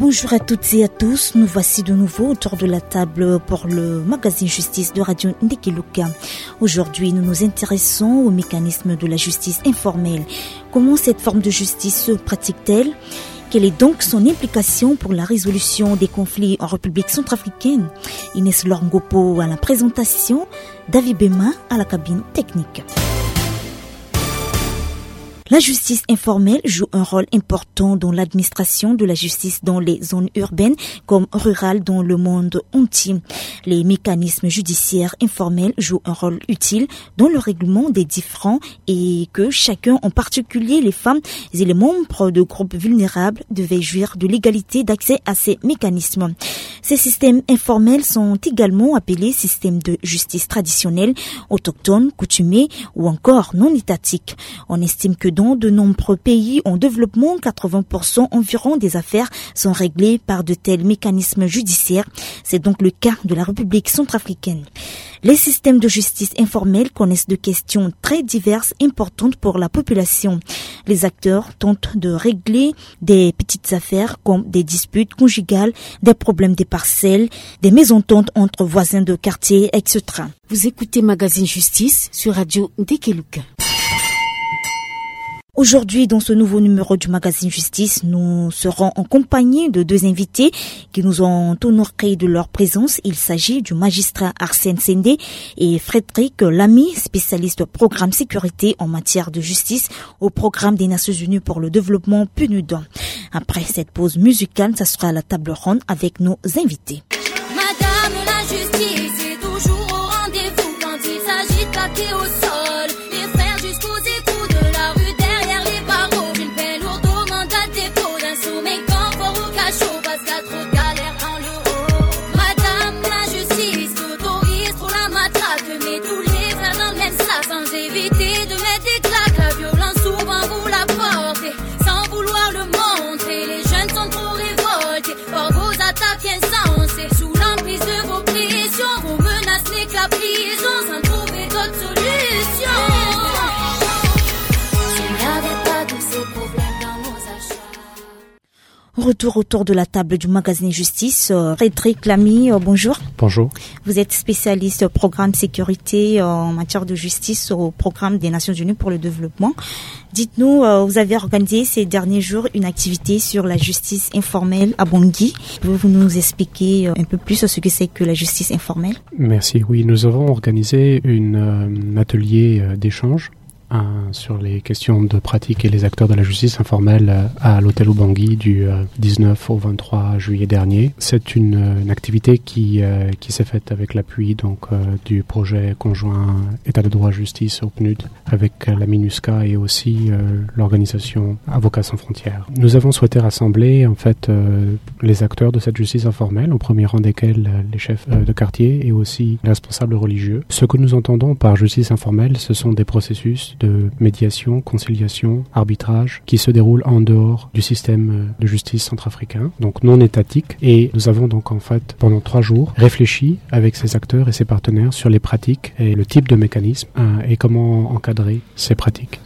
Bonjour à toutes et à tous, nous voici de nouveau autour de la table pour le magazine Justice de Radio Ndekeluka. Aujourd'hui, nous nous intéressons au mécanisme de la justice informelle. Comment cette forme de justice se pratique-t-elle ? Quelle est donc son implication pour la résolution des conflits en République centrafricaine ? Inès Lorngopo à la présentation, David Bema à la cabine technique. La justice informelle joue un rôle important dans l'administration de la justice dans les zones urbaines comme rurales dans le monde entier. Les mécanismes judiciaires informels jouent un rôle utile dans le règlement des différends et que chacun, en particulier les femmes et les membres de groupes vulnérables, devaient jouir de l'égalité d'accès à ces mécanismes. Ces systèmes informels sont également appelés systèmes de justice traditionnels, autochtones, coutumiers ou encore non étatiques. On estime que dans de nombreux pays en développement, 80% environ des affaires sont réglées par de tels mécanismes judiciaires. C'est donc le cas de la République centrafricaine. Les systèmes de justice informelle connaissent de questions très diverses importantes pour la population. Les acteurs tentent de régler des petites affaires comme des disputes conjugales, des problèmes des parcelles, des mésententes entre voisins de quartier, etc. Vous écoutez Magazine Justice sur Radio Ndekeluka. Aujourd'hui, dans ce nouveau numéro du magazine Justice, nous serons en compagnie de deux invités qui nous ont honorés de leur présence. Il s'agit du magistrat Arsène Sendé et Frédéric Lamy, spécialiste programme sécurité en matière de justice au programme des Nations Unies pour le développement PNUD. Après cette pause musicale, ça sera la table ronde avec nos invités. Madame la justice est toujours au rendez-vous quand il s'agit de claquer au sol. Les frères jusqu'aux écous de la rue. Retour autour de la table du magazine Justice. Frédéric Lamy, bonjour. Bonjour. Vous êtes spécialiste programme sécurité en matière de justice au programme des Nations Unies pour le développement. Dites-nous, vous avez organisé ces derniers jours une activité sur la justice informelle à Bangui. Pouvez-vous nous expliquer un peu plus ce que c'est que la justice informelle ? Merci. Oui, nous avons organisé un atelier d'échange sur les questions de pratique et les acteurs de la justice informelle à l'hôtel Bangui du 19 au 23 juillet dernier. C'est une activité qui s'est faite avec l'appui du projet conjoint État de droit justice au PNUD avec la MINUSCA et aussi l'organisation Avocats sans frontières. Nous avons souhaité rassembler en fait les acteurs de cette justice informelle, au premier rang desquels les chefs de quartier et aussi les responsables religieux. Ce que nous entendons par justice informelle, ce sont des processus de médiation, conciliation, arbitrage qui se déroulent en dehors du système de justice centrafricain, donc non étatique. Et nous avons donc en fait pendant 3 jours réfléchi avec ces acteurs et ces partenaires sur les pratiques et le type de mécanisme et comment encadrer ces pratiques.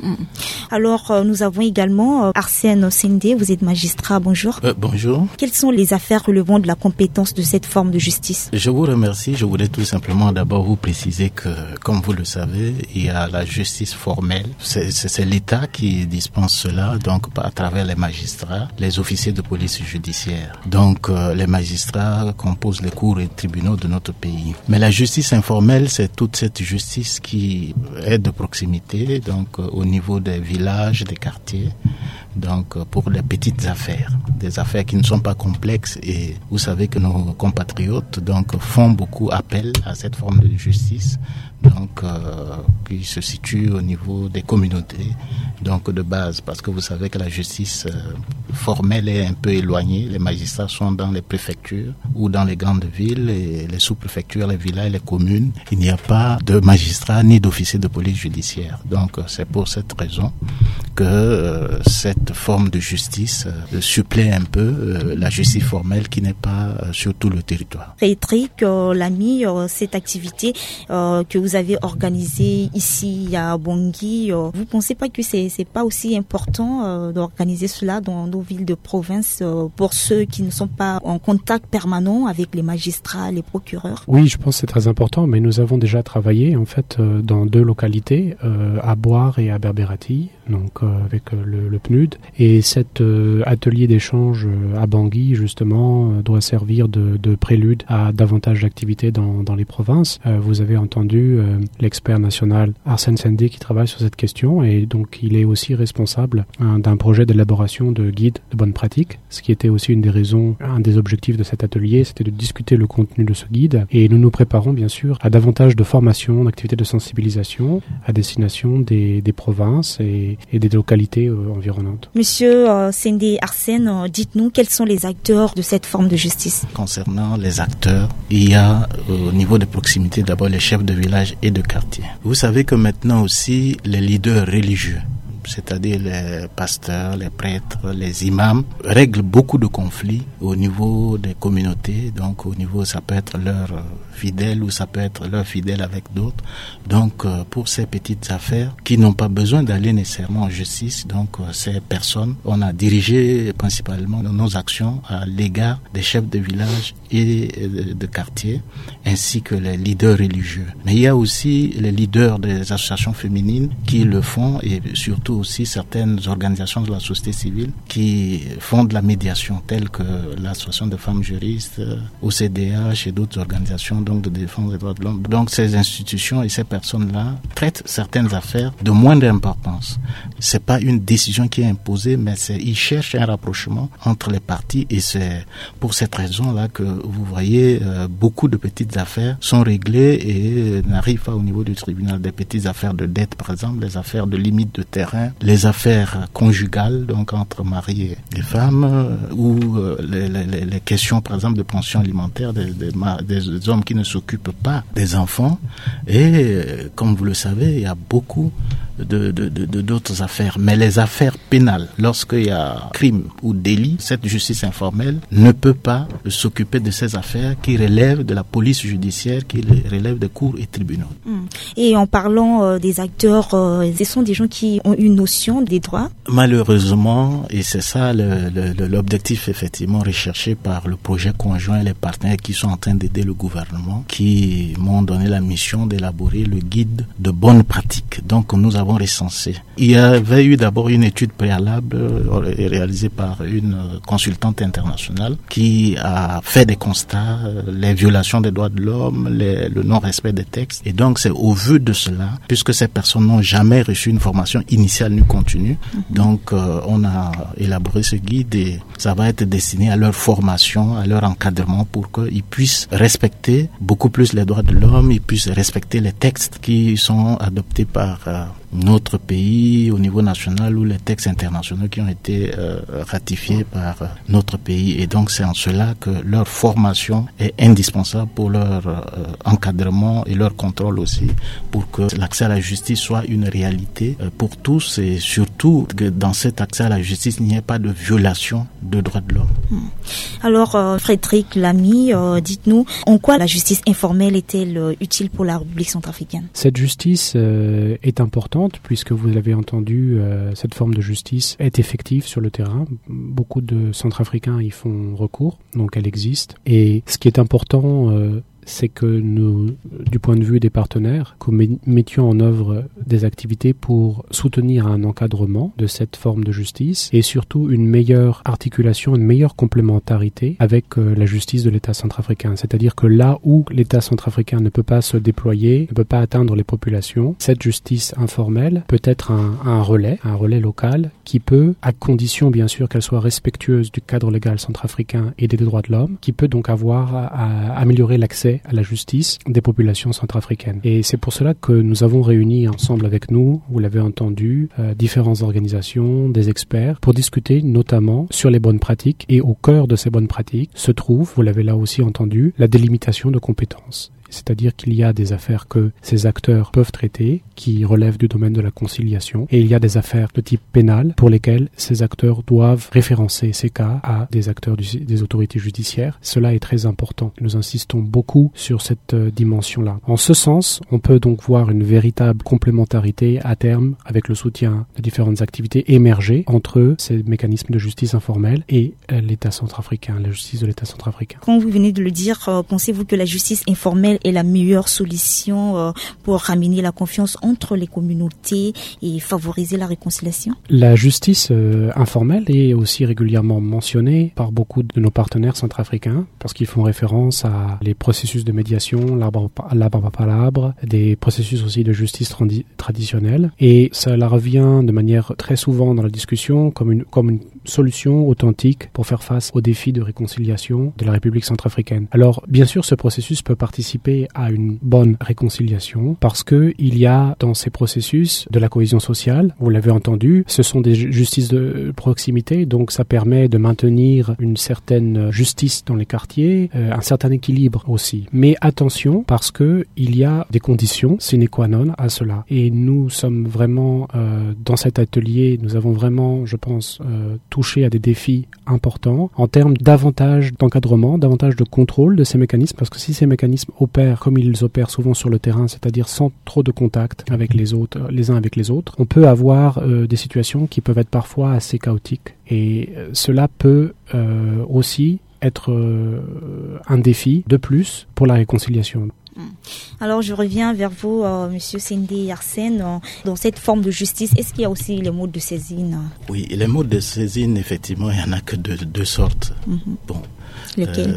Alors nous avons également Arsène Sendé, vous êtes magistrat, bonjour. Bonjour. Quelles sont les affaires relevant de la compétence de cette forme de justice ? Je vous remercie. Je voudrais tout simplement d'abord vous préciser que, comme vous le savez, il y a la justice formelle. C'est l'État qui dispense cela, donc à travers les magistrats, les officiers de police judiciaire. Donc les magistrats composent les cours et tribunaux de notre pays. Mais la justice informelle, c'est toute cette justice qui est de proximité, donc au niveau des villages, des quartiers, donc pour les petites affaires, des affaires qui ne sont pas complexes. Et vous savez que nos compatriotes donc font beaucoup appel à cette forme de justice, donc qui se situe au niveau des communautés, donc de base, parce que vous savez que la justice formelle est un peu éloignée. Les magistrats sont dans les préfectures ou dans les grandes villes, et les sous-préfectures, les villages, les communes. Il n'y a pas de magistrats ni d'officiers de police judiciaire. Donc c'est pour cette raison que cette forme de justice supplée un peu la justice formelle qui n'est pas sur tout le territoire. Frédéric Lamy, cette activité que vous avez organisée ici à Bangui, vous pensez pas que c'est pas aussi important d'organiser cela dans nos villes de province pour ceux qui ne sont pas en contact permanent avec les magistrats, les procureurs? Oui, je pense que c'est très important, mais nous avons déjà travaillé en fait dans 2 localités, à Boire et à Berbérati, donc avec le PNUD. Et cet atelier d'échange à Bangui, justement, doit servir de prélude à davantage d'activités dans les provinces. Vous avez entendu l'expert national Arsène Sendé qui travaille sur cette question, et donc il est aussi responsable d'un projet d'élaboration de guides de bonnes pratiques, ce qui était aussi une des raisons, un des objectifs de cet atelier, c'était de discuter le contenu de ce guide. Et nous nous préparons bien sûr à davantage de formations, d'activités de sensibilisation à destination des provinces et des localités environnantes. Monsieur Sendé Arsène, dites-nous quels sont les acteurs de cette forme de justice? Concernant les acteurs, il y a au niveau de proximité d'abord les chefs de village et de quartier. Vous savez que maintenant aussi les leaders religieux, c'est-à-dire les pasteurs, les prêtres, les imams, règlent beaucoup de conflits au niveau des communautés. Donc au niveau, ça peut être leurs fidèles ou ça peut être leurs fidèles avec d'autres. Donc pour ces petites affaires qui n'ont pas besoin d'aller nécessairement en justice, donc ces personnes, on a dirigé principalement nos actions à l'égard des chefs de village et de quartier, ainsi que les leaders religieux. Mais il y a aussi les leaders des associations féminines qui le font, et surtout aussi certaines organisations de la société civile qui font de la médiation, telles que l'association de femmes juristes, OCDH et d'autres organisations donc de défense des droits de l'homme. Donc ces institutions et ces personnes-là traitent certaines affaires de moindre importance. C'est pas une décision qui est imposée, mais ils cherchent un rapprochement entre les parties, et c'est pour cette raison-là que vous voyez beaucoup de petites affaires sont réglées et n'arrivent pas au niveau du tribunal. Des petites affaires de dette, par exemple, les affaires de limite de terrain, les affaires conjugales, donc entre mari et femme, ou les questions, par exemple, de pension alimentaire des hommes qui ne s'occupent pas des enfants. Et comme vous le savez, il y a beaucoup d'autres affaires. Mais les affaires pénales, lorsqu'il y a crime ou délit, cette justice informelle ne peut pas s'occuper de ces affaires qui relèvent de la police judiciaire, qui relèvent des cours et tribunaux. Et en parlant des acteurs, ce sont des gens qui ont une notion des droits? Malheureusement, et c'est ça l'objectif effectivement recherché par le projet conjoint et les partenaires qui sont en train d'aider le gouvernement, qui m'ont donné la mission d'élaborer le guide de bonnes pratiques. Donc nous avons recensé. Il y avait eu d'abord une étude préalable réalisée par une consultante internationale qui a fait des constats, les violations des droits de l'homme, le non-respect des textes. Et donc c'est au vu de cela, puisque ces personnes n'ont jamais reçu une formation initiale ni continue, donc on a élaboré ce guide et ça va être destiné à leur formation, à leur encadrement pour qu'ils puissent respecter beaucoup plus les droits de l'homme, ils puissent respecter les textes qui sont adoptés par notre pays au niveau national ou les textes internationaux qui ont été ratifiés par notre pays. Et donc c'est en cela que leur formation est indispensable pour leur encadrement et leur contrôle aussi, pour que l'accès à la justice soit une réalité pour tous, et surtout que dans cet accès à la justice, il n'y ait pas de violation de droits de l'homme. Alors Frédéric Lamy, dites-nous, en quoi la justice informelle est-elle utile pour la République centrafricaine? Cette justice est importante puisque vous l'avez entendu, cette forme de justice est effective sur le terrain. Beaucoup de Centrafricains y font recours, donc elle existe. Et ce qui est important, c'est que nous, du point de vue des partenaires, que nous mettions en œuvre des activités pour soutenir un encadrement de cette forme de justice et surtout une meilleure articulation, une meilleure complémentarité avec la justice de l'État centrafricain. C'est-à-dire que là où l'État centrafricain ne peut pas se déployer, ne peut pas atteindre les populations, cette justice informelle peut être un relais local qui peut, à condition bien sûr qu'elle soit respectueuse du cadre légal centrafricain et des droits de l'homme, qui peut donc avoir à améliorer l'accès à la justice des populations centrafricaines. Et c'est pour cela que nous avons réuni ensemble avec nous, vous l'avez entendu, différentes organisations, des experts, pour discuter notamment sur les bonnes pratiques. Et au cœur de ces bonnes pratiques se trouve, vous l'avez là aussi entendu, la délimitation de compétences. c'est-à-dire qu'il y a des affaires que ces acteurs peuvent traiter, qui relèvent du domaine de la conciliation, et il y a des affaires de type pénal pour lesquelles ces acteurs doivent référencer ces cas à des acteurs des autorités judiciaires. Cela est très important. Nous insistons beaucoup sur cette dimension-là. En ce sens, on peut donc voir une véritable complémentarité à terme avec le soutien de différentes activités émerger entre ces mécanismes de justice informelle et l'État centrafricain, la justice de l'État centrafricain. Quand vous venez de le dire, pensez-vous que la justice informelle est la meilleure solution pour ramener la confiance entre les communautés et favoriser la réconciliation? La justice informelle est aussi régulièrement mentionnée par beaucoup de nos partenaires centrafricains parce qu'ils font référence à les processus de médiation, l'arbre à palabre, des processus aussi de justice traditionnelle, et cela revient de manière très souvent dans la discussion comme une solution authentique pour faire face aux défis de réconciliation de la République centrafricaine. Alors, bien sûr, ce processus peut participer à une bonne réconciliation parce que il y a dans ces processus de la cohésion sociale, vous l'avez entendu, ce sont des justices de proximité, donc ça permet de maintenir une certaine justice dans les quartiers, un certain équilibre aussi. Mais attention, parce que il y a des conditions sine qua non à cela. Et nous sommes vraiment, dans cet atelier, nous avons vraiment, je pense, touché à des défis importants en termes davantage d'encadrement, davantage de contrôle de ces mécanismes, parce que si ces mécanismes opèrent comme ils opèrent souvent sur le terrain, c'est-à-dire sans trop de contact avec les autres, les uns avec les autres, on peut avoir des situations qui peuvent être parfois assez chaotiques. Et cela peut aussi être un défi de plus pour la réconciliation. Alors je reviens vers vous, Monsieur Sendé Arsène. Dans cette forme de justice, est-ce qu'il y a aussi les modes de saisine? Oui, les modes de saisine, effectivement, il n'y en a que de deux sortes. Bon, lesquels?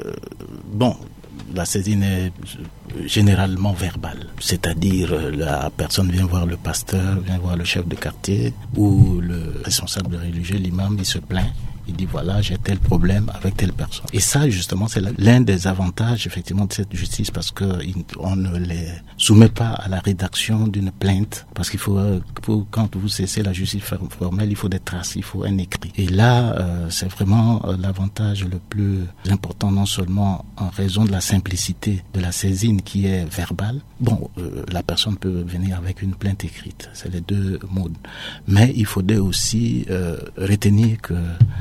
La saisine est généralement verbale, c'est-à-dire la personne vient voir le pasteur, vient voir le chef de quartier ou le responsable religieux, l'imam, il se plaint. Il dit voilà, j'ai tel problème avec telle personne. Et ça, justement, c'est l'un des avantages, effectivement, de cette justice, parce que on ne les soumet pas à la rédaction d'une plainte, parce qu'il faut, quand vous cessez la justice formelle, il faut des traces, il faut un écrit. Et là, c'est vraiment l'avantage le plus important, non seulement en raison de la simplicité de la saisine qui est verbale. Bon, la personne peut venir avec une plainte écrite, c'est les deux modes. Mais il faudrait aussi retenir que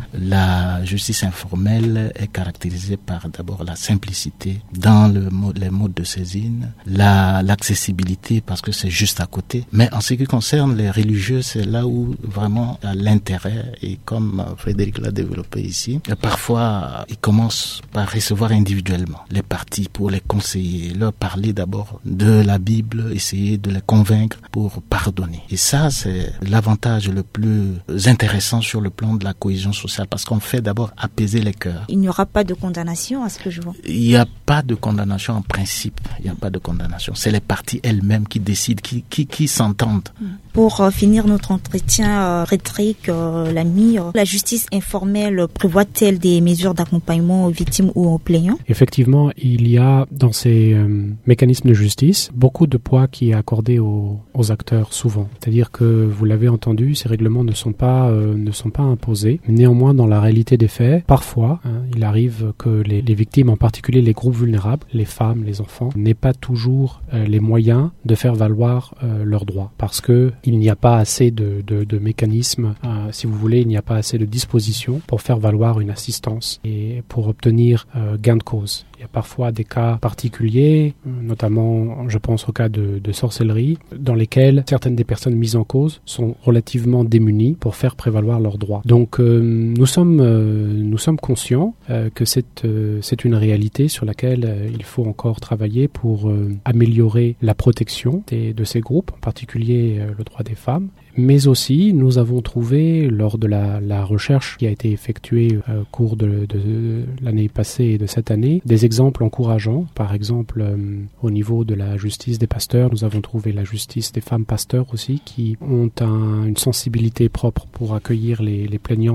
la justice informelle est caractérisée par d'abord la simplicité dans les modes de saisine, l'accessibilité parce que c'est juste à côté. Mais en ce qui concerne les religieux, c'est là où vraiment l'intérêt, et comme Frédéric l'a développé ici, parfois ils commencent par recevoir individuellement les parties pour les conseiller, leur parler d'abord de la Bible, essayer de les convaincre pour pardonner. Et ça, c'est l'avantage le plus intéressant sur le plan de la cohésion sociale, parce qu'on fait d'abord apaiser les cœurs. Il n'y aura pas de condamnation à ce que je vois. Il n'y a pas de condamnation en principe. Il n'y a pas de condamnation. C'est les parties elles-mêmes qui décident, qui s'entendent. Pour finir notre entretien, Frédéric Lamy, la justice informelle prévoit-elle des mesures d'accompagnement aux victimes ou aux plaignants? Effectivement, il y a dans ces mécanismes de justice beaucoup de poids qui est accordé aux acteurs souvent. C'est-à-dire que, vous l'avez entendu, ces règlements ne sont pas imposés. Néanmoins, dans la réalité des faits, parfois, il arrive que les victimes, en particulier les groupes vulnérables, les femmes, les enfants, n'aient pas toujours les moyens de faire valoir leurs droits, parce que il n'y a pas assez de mécanismes, si vous voulez, il n'y a pas assez de dispositions pour faire valoir une assistance et pour obtenir gain de cause. Il y a parfois des cas particuliers, notamment je pense au cas de sorcellerie, dans lesquels certaines des personnes mises en cause sont relativement démunies pour faire prévaloir leurs droits. Donc nous sommes conscients que c'est une réalité sur laquelle il faut encore travailler pour améliorer la protection de ces groupes, en particulier le droit des femmes. Mais aussi, nous avons trouvé, lors de la recherche qui a été effectuée au cours de l'année passée et de cette année, des exemples encourageants. Par exemple, au niveau de la justice des pasteurs, nous avons trouvé la justice des femmes pasteurs aussi, qui ont une sensibilité propre pour accueillir les plaignantes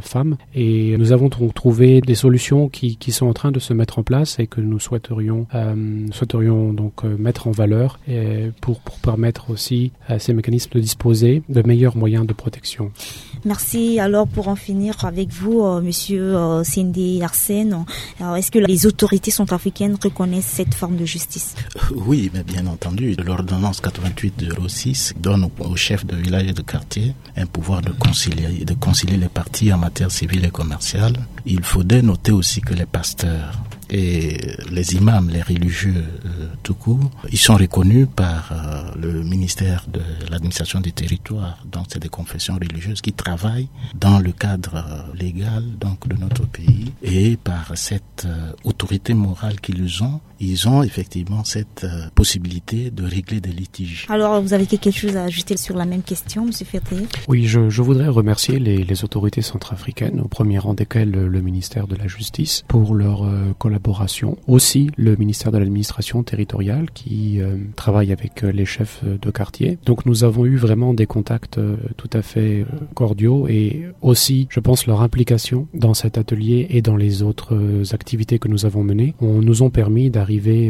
femmes. Et nous avons donc trouvé des solutions qui sont en train de se mettre en place et que nous souhaiterions donc mettre en valeur pour permettre aussi à ces mécanismes de disposer de meilleurs moyens de protection. Merci. Alors, pour en finir avec vous, Monsieur Sindi Arsène, est-ce que les autorités centrafricaines reconnaissent cette forme de justice? Oui, mais bien entendu. L'ordonnance 88/06 donne aux chefs de village et de quartier un pouvoir de concilier les parties en matière civile et commerciale. Il faudrait noter aussi que les pasteurs et les imams, les religieux tout court, ils sont reconnus par le ministère de l'administration du territoire. Donc c'est des confessions religieuses qui travaillent dans le cadre légal donc de notre pays, et par cette autorité morale qu'ils ont, ils ont effectivement cette possibilité de régler des litiges. Alors vous avez quelque chose à ajouter sur la même question, M. Fertier? Oui, je voudrais remercier les autorités centrafricaines, au premier rang desquelles le ministère de la Justice, pour leur collaboration. Aussi le ministère de l'administration territoriale qui travaille avec les chefs de quartier. Donc nous avons eu vraiment des contacts tout à fait cordiaux, et aussi, je pense, leur implication dans cet atelier et dans les autres activités que nous avons menées nous ont permis d'arriver à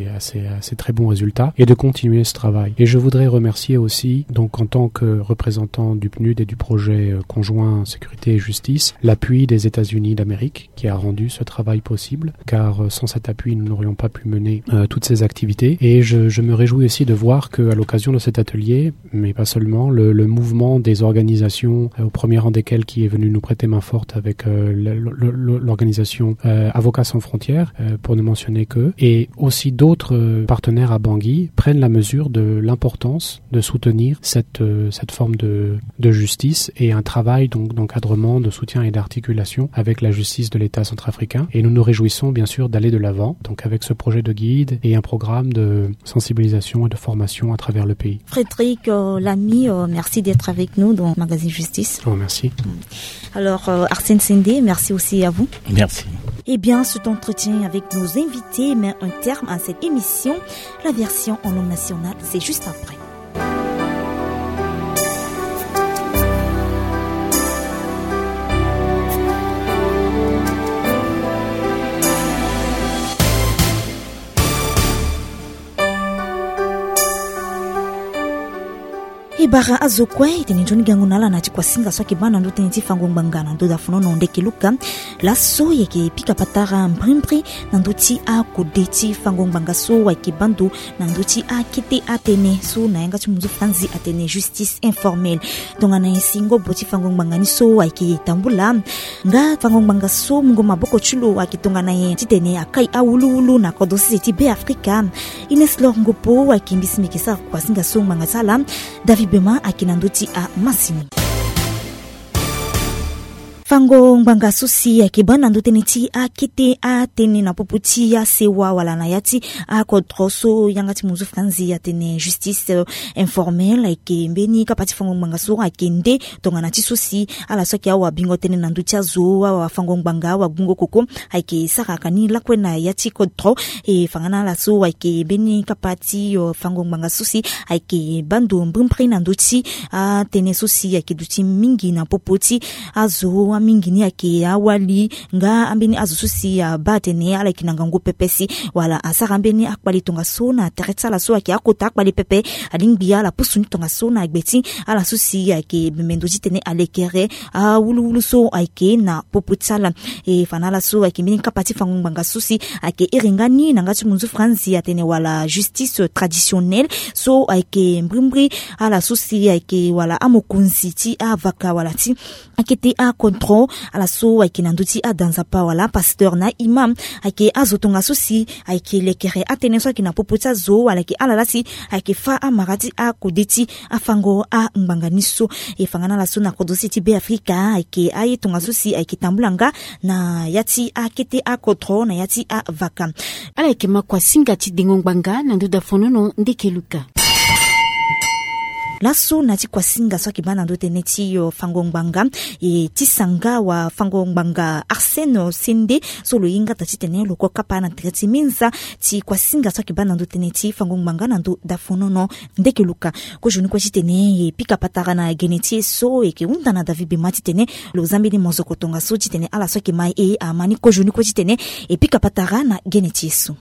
ces très bons résultats et de continuer ce travail. Et je voudrais remercier aussi, donc en tant que représentant du PNUD et du projet conjoint sécurité et justice, l'appui des États-Unis d'Amérique qui a rendu ce travail possible, car sans cet appui, nous n'aurions pas pu mener toutes ces activités. Et je me réjouis aussi de voir qu'à l'occasion de cet atelier, mais pas seulement, le mouvement des organisations, au premier rang desquelles qui est venu nous prêter main forte avec l'organisation Avocats sans frontières, pour ne mentionner que, et aussi d'autres partenaires à Bangui, prennent la mesure de l'importance de soutenir cette forme de justice et un travail donc d'encadrement, de soutien et d'articulation avec la justice de l'État centrafricain. Et nous nous réjouissons bien sûr d'aller de l'avant, donc avec ce projet de guide et un programme de sensibilisation et de formation à travers le pays. Frédéric Lamy, merci d'être avec nous dans Magazine Justice. Oh, merci. Alors Arsène Sindé, merci aussi à vous. Merci. Eh bien, cet entretien avec nos invités met un terme à cette émission. La version en langue nationale, c'est juste après. Ibara azokwe tenijoni gangunala na chikwa singa swaki bana ndo teniti fangongbangana ndo da funono ndeke luka la so yeke pika patara mprimpri na ndoti a kodeti fangongbanga so wake bandu na ndoti a kete atene so na yanga chimuzu franzi atene justice informelle donga na singo boti fangongbanga ni so wake tambula nga fangongbanga so mungo maboko chulo wake tonga na ye titene akai awulu na kodosi ti be Afrika Ines Lorngopo wake mbisimikisa kwa singa so manga sala David Bema akinanduti a Masini. Fango mbanga susi ya kibana ndo teniti a kite a tene na poputi ya sewa wala na yati a kodroso yangati muzu franzi ya tene justice informelle eke mbeni kapati fango mbanga so akende tonga na susi ala soki awa bingo tene na ndutia zo wa fango mbanga wa gungo koko eke saka kani la kwena yati kodro e fangana la so eke beni kapati fango mbanga susi eke bandu mbrimpri na nduti a tene susi eke duti mingi na popoti azo mingini yake awali nga ambeni azususi ya batene ala kinanga ngo pepesi wala asaka ambeni akbali tonga sona teretsa la so yake akota akbali pepe alingbia la pusuni tonga sona agbeti ala susi yake mendoji tene alekere wulu so yake na poputsala e fanala so yake mbeni kapati fangumbanga susi yake iringani nangati munzu franzi ya tene wala justice traditionnelle so yake mbrimbri ala susi yake wala amokunzi ti avaka wala ti akete a control ala so akinanduti a danzapa wala pasteur na imam ake azotonga susi ake lekere atene so akina popota zo wala ke alalasi ake fa amarati a kodeti afango a mbanganiso e fangana la so na kodosi ti be Afrika ake aye tonga susi ake tambulanga na yati akete a control na yati a vaka ala ke makwa singa ti dingongbanga na nduda fonono ndeke luka laso na ti kwasinga so kibana ndo teneti yo fangongbanga e tisanga wa fangongbanga Arsène Sende so lo yinga tati tene lo ko kapa na treti minza ti kwasinga so kibana ndo teneti fangongbanga na ndo dafonono ndeke luka ko joni ko titene e pika patara na geneti so e ke unda na David Bemati tene lo zambini mozoko tonga so titene ala so ke mai e amani ko joni ko titene e pika patara na geneti so.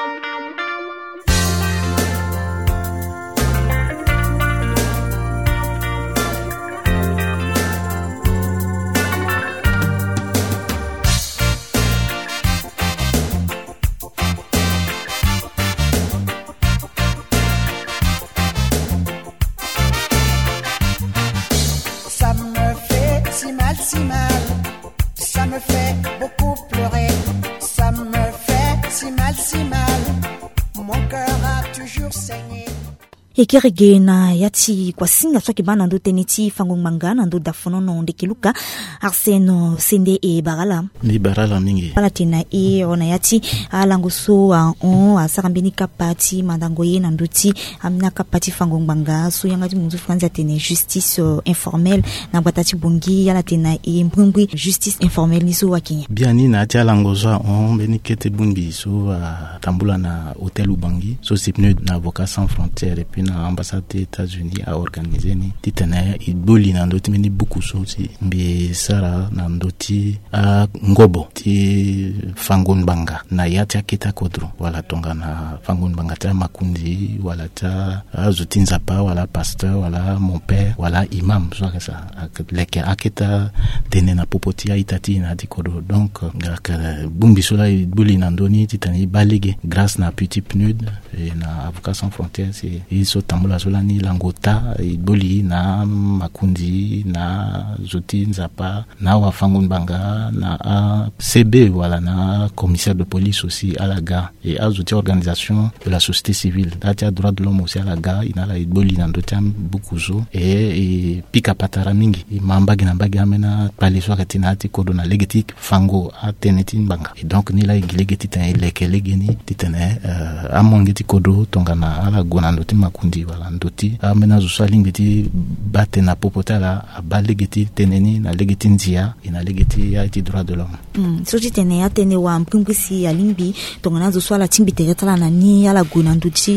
Si mal, ça me fait beaucoup pleurer, ça me fait si mal, mon cœur a toujours saigné. Ekerege na yati kwa singa so kibana ndo teneti fangongbanga ndo dafonono ndekiluka Arsène Sende e barala ni barala mingi palatina e ona yati alangoso a on asakambeni kapati mandango ye nduti amina kapati fangongbanga so yanga ti munzu franza tene justice informelle na batati bongi yala tena e mbungwi justice informelle ni so wakinya biani na ti alangoso on benikete bungi so tambula na hôtel Ubangi so sipne na Avocats Sans Frontières et puis na ambassade des États-Unis a organisé ni titene idboli na ndoti meni beaucoup so si mbi sara na ndoti a ngobo ti fangongbanga na yati akita kodro wala tonga na fangongbanga ta makundi wala ta azutinzapa wala pasteur wala mon père wala imam so ça leke akita tene na popoti itati na dikodo donc bumbi sola idboli na ndoni titene balege grâce na petit PNUD et na Avocats Sans Frontières c'est so tambula sola ni langota idboli na makundi na zuti nzapa na wa fangongbanga na CB voilà na commissaire de police aussi à la gare et à zuti organisation de la société civile datia droit de l'homme aussi à la gare ina la idboli na ndotam beaucoup zo et pika patara mingi mambagi na mbagi amena pale so katina ati kodo na legetik fango a teneti mbanga et donc ni la legeti tan leke legeni titene amongeti kodo tonga na ala gona ndoti makundi wala ndoti amena zo salingeti bate na popotala abalegeti teneni na legeti ndia ina legeti ya iti droit de l'homme so titene ya tene wa mpungwisi ya limbi tonga na zo swala timbi teretala na ni ala gona nduti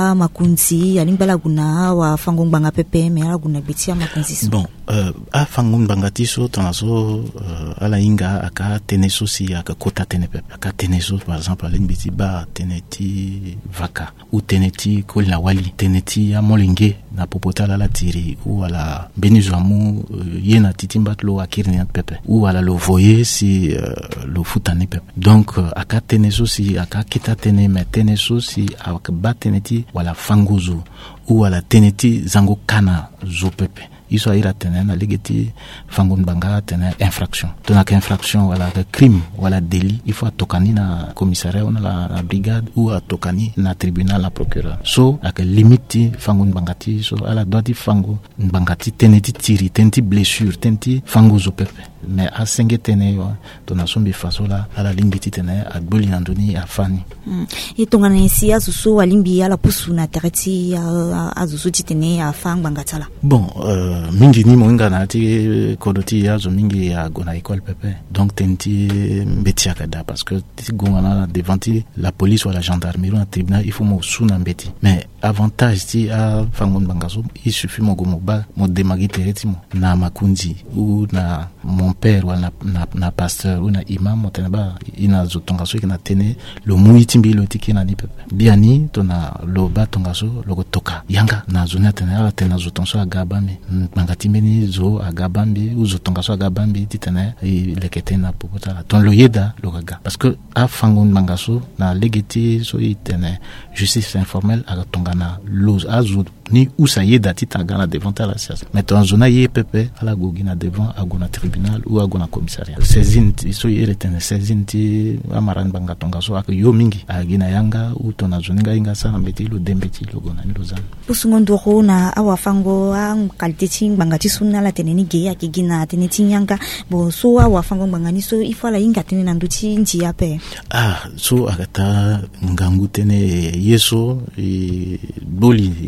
makundi ya limba la guna wa fangongbanga pepe me ala guna biti ya makunzi bon a fangongbanga tiso tonaso ala inga aka teneso si aka kota tene pepe aka teneso par exemple ala limbi ba teneti vaka ou teneti kolina wali teneti ya molenge na popotala la tiri ou ala benizamu yena titimbatlo akirni pepe ou ala lo voyer si lo futani pepe donc aka teneso si aka kita tene me teneso si aka ba teneti wala fangozo ou ala teneti zango kana zo pepe iso ira tene na legeti fangongbanga tene infraction tonaka infraction wala crime wala délit il faut atokani na commissariat ou na la brigade ou atokani na tribunal na procureur so aka limite fangongbanga ti so ala doiti fangongbanga ti teneti tiri tenti blessure tenti fangozo pepe mais a senge tene yo tona sombi fasola ala limbiti tene adboli nandoni afani e tonga na sia susu alimbi ala pusu na tereti azusu tene afanga tala bon mingi ni monga na ti kodoti yazo mingi ya gona école pepe donc tenti mbeti akada parce que ti gona devant la police ou la gendarmerie ou un tribunal il faut mo suna mbeti mais avantage ti a fangongbanga so il suffit mo gomo ba mo demagi tereti mo na makundi ou na mon père ou na pasteur ou na imam motenaba ina zotonga so kina tene lo muitimbi lo tikina ni pepe biani tona lo ba tonga so lo toka yanga na zona tena tena zotonso agabami mangati meni zo agabambi ou zotonga so agabambi titene lekete na popota ton lo yeda lo gaga parce que a fangon mangaso na legeti so itene justice informelle aga tonga na lo azu ni usa yeda titanga devant la sias mais ton zona ye pepe ala gogina devant agona tribunal ou agona commissariat saisine so yere tene saisine ti amaran banga tonga so ak yo mingi agina yanga ou ton azoninga inga sana mbeti lo dembeti lo gona ni lozana pusungondoro na awa fango kalteti banga ti sunna la tene ni ge akigina tene ti nyanga bo so awa fango banga ni so ifala inga tene na nduti nji ape so agata ngangu tene yeso boli na ati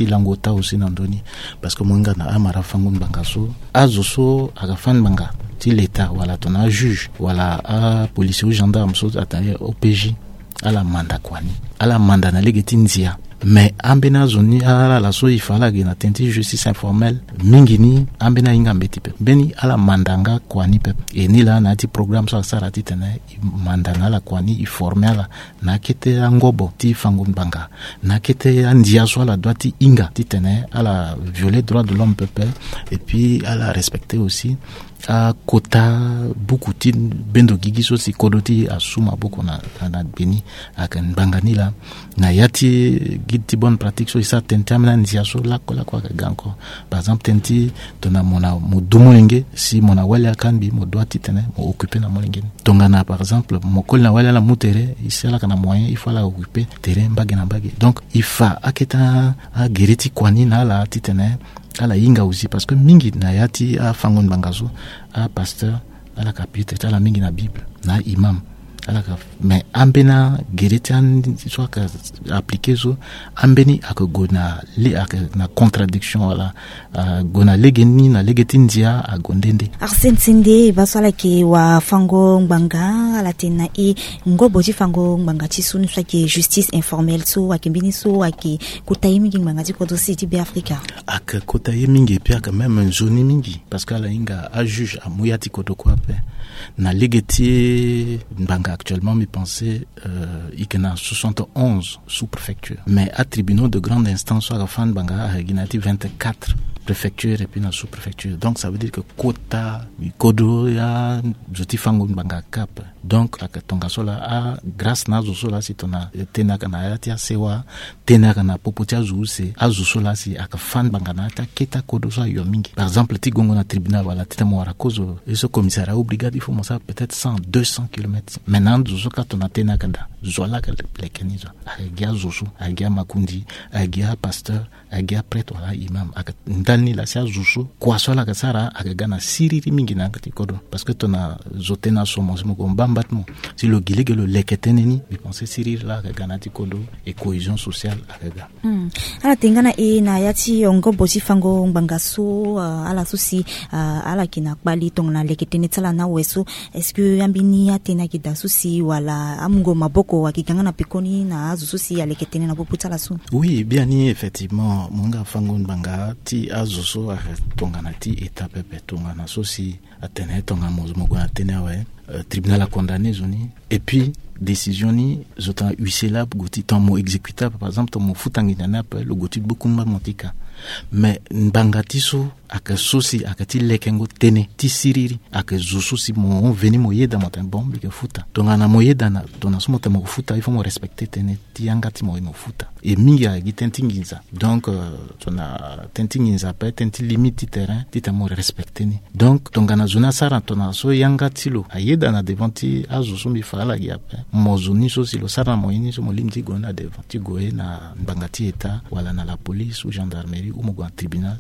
langota aussi nandoni parce que monga na amara fangun bangaso azoso agafan banga ti l'état wala tona juge wala a policier ou gendarme so ataya OPJ ala manda kwani ala manda na legeti nzia mais ambena zoni ala la so ifala gina tenti justice informelle mingini ambena inga mbeti pe beni ala mandanga kwani pe e ni la na ti programme so sara ti tene mandanga la kwani i formela na kete ngobo ti fangun banga na kete ndia so la doit ti inga ti tene ala violer droit de l'homme pepe et puis ala respecter aussi a kota beaucoup ti bendo gigi so si kodoti asuma beaucoup na beni akan bangani la na yati guide ti bonne pratique so isa tenti amena ndia so la kwa ganko par exemple tenti tona mona mo dumolenge si mona wala kanbi mo doit tene mo occuper na molenge tongana par exemple mo kol na wala la mutere isa la kana moyen il faut la occuper terrain mbage na mbage donc il fa aketa a gereti kwani na la titene ala inga aussi parce que mingi na yati a fangon bangazo a pasteur ala kapite ala mingi na bible na imam ala ka mais ambena geretian soit ka appliquer so ambeni akogona li na contradiction wala gona legeni na legetindia agondende Arsène Sinde basala ke wa fango nganga ala tena e ngobo ti fango nganga ti sunu soit ke justice informelle so akimbini so aki kutayi mingi nganga ti kodo city be Africa ak kutayi mingi pia quand même zone mingi parce que ala inga a juge amuyati kodo kwa pe na legeti mbanga actuellement me penser il y a 71 sous-préfectures mais à tribunaux de grande instance à la fin banga il y a 24 préfectures et puis na sous-préfecture donc ça veut dire que kota kodo ya joti fango banga cap donc akatonga sola a grâce na zo sola si tona tena kana ya tia sewa tena kana popotia zuse azu sola si akafan banga na ta keta kodo so yo mingi par exemple ti gongo na tribunal wala tita mo arakozo et ce commissariat ou brigade il faut mo ça peut-être 100 200 km maintenant zo ka tona tena kada zola ka lekenizo agia zosu agia makundi agia pasteur agia prêtre wala imam ndani la sia zusu kwa sola ka sara akagana siriri mingi na kati kodo parce que tona zotena so mo battement si le gilege le leketeneni je pensais Cyril là ganati kodo et cohésion sociale aga ala tengana e na yati ongo bosi fango bangaso ala susi ala kina bali tongna leketene tsala na weso est-ce que ambini atena kida susi wala amgo maboko akiganga na pikoni na azu susi aleketene na poputala su oui bien ni effectivement monga fango banga ti azuso tongana ti étape tongana susi atene tonga mozo go atene ouais tribunal a condamné zoni et puis décision ni zotan huissier goti ton mot exécutable par exemple ton mot futangina na le goti beaucoup matika mais mbangati so aka sosi akati lekengo tene ti siriri aka zusu si mo veni mo yeda motan bombe ke futa tongana mo yeda na tona so motan mo futa il faut mo respecter tene ti yangati mo futa et mingi a gitentingiza donc tona tentingiza pe tenti limite terrain ti ta mo respecter ni donc tongana zona sara tona so yangati lo ayeda na devant ti azusu mi fala ya pe mo zoni so si lo sara mo yini so mo limti gona devant ti goe na mbangati eta wala na la police ou gendarmerie ou mo go tribunal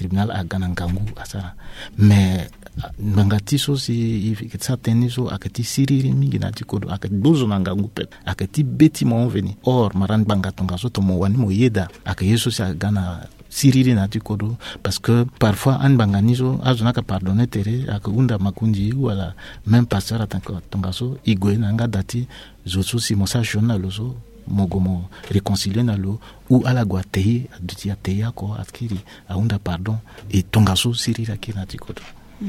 a ganangangu asara mais mbangati so si ça teniso akati siriri mingi na tikodo akati bozo nangangu pet akati beti mo veni or maran bangatonga so to mo wani mo yeda akayeso si agana siriri na tikodo parce que parfois an banganiso azona ka pardonner tere akunda makunji wala même pasteur atanka so igwe nanga dati zoso si mo sa jona loso mogomo réconcilier nalo ou ala guatei adutia teya ko atkiri aunda pardon et tongaso sirira kina tikodo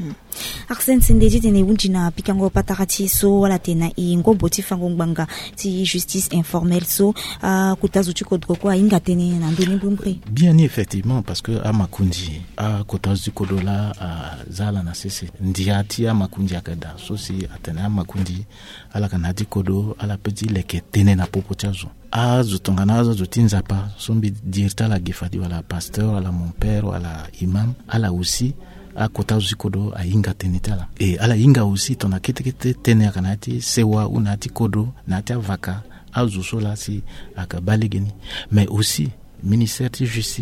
Arsène Sinde tene wunjina pikango patarati so wala tena ingo boti fango nganga ti justice informelle so kutazu chikodgo kwa inga tene na ndoni bumpre bien effectivement parce que amakundi a kutazu kodola zala na sese ndiati amakundi akada so si atena amakundi ala kanati kodo ala petit leke tene na popochazo zutongana zutinza pa sombi dirta la gifadi wala pasteur wala mon père wala imam ala aussi a kota zikodo a inga tenitala et ala inga aussi tona kete tene kanati sewa unati kodo nati vaka a zusola si akabalegeni mais aussi ministère de justice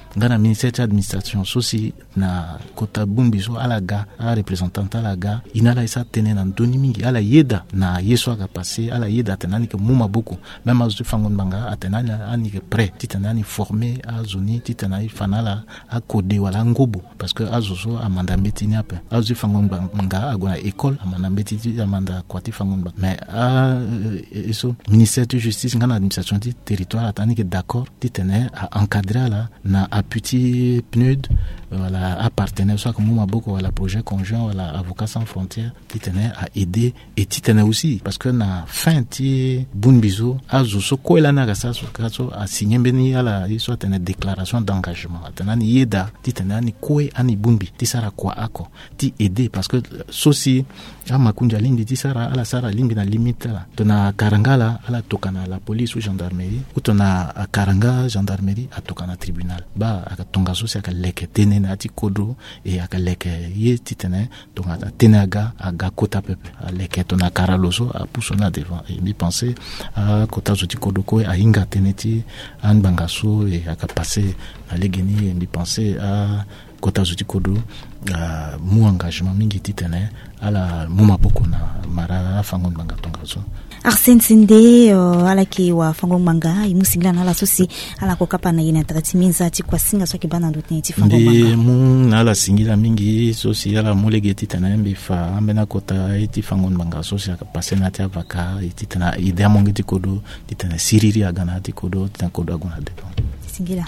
ngana ministère de administration sosi na kota bumbiso alaga a représentant alaga inala isa tene na ndoni mingi ala yeda na yeso aka passé ala yeda tenani ke muma beaucoup même azu fangon banga atenani ani ke prêt titanani formé a zoni titanani fanala a codé wala ngobo parce que azoso amanda mbetini ape azu fangon banga agona école amanda mbetini amanda kwati fangon banga mais eso ministère de justice ngana administration du territoire atani ke d'accord titane a encadrer là na appui PNUD voilà appartenait soit comme moi beaucoup à la projet conjoint voilà avocats sans frontières qui tenait à aider et qui tenait aussi parce que na fin ti bunbizo azuso ko elana gasa so kaso a signé beni ala soit une déclaration d'engagement tenani yeda ti tenani ko ani bunbi ti sara kwa ako ti aider parce que sosi ama kunja lindi ti sara ala sara limbi na limite là tona karangala ala tokana la police ou gendarmerie ou tona karanga gendarmerie a tokana tribunal ba akatonga sosi akaleke tene na ti kodo e akaleke ye titene donc tenaga aga kota pepe aleke tona karaloso a pusona devant et mi penser a kota zoti kodo ko a inga teneti an bangaso e aka passer na legeni et mi penser a kota zoti kodo mu engagement mingi titene ala muma boko na mara fangon banga tongaso Arsène Sinde ala ki wa fangon manga imusingla na la sosi ala ko kapa na yina tratiminza ti kwa singa so ki bana ndotne ti fangon manga mu na la singila mingi sosi ala molege titana mbi fa ambena kota iti fangon manga sosi aka passer na ti avaka iti tana ide mongi ti kodo titana siriri agana ti kodo tana kodo agona de singila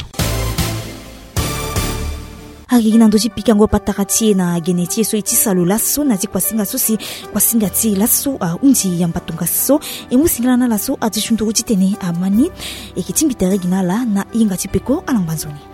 Agina ndoji pikango patakati na geneti so iti salo lasso na ti kwa singa sosi kwa singa ti lasso unji yambatunga so emusingla na lasso ati shuntu tene amani ekitimbitare gina la na inga ti peko alambanzoni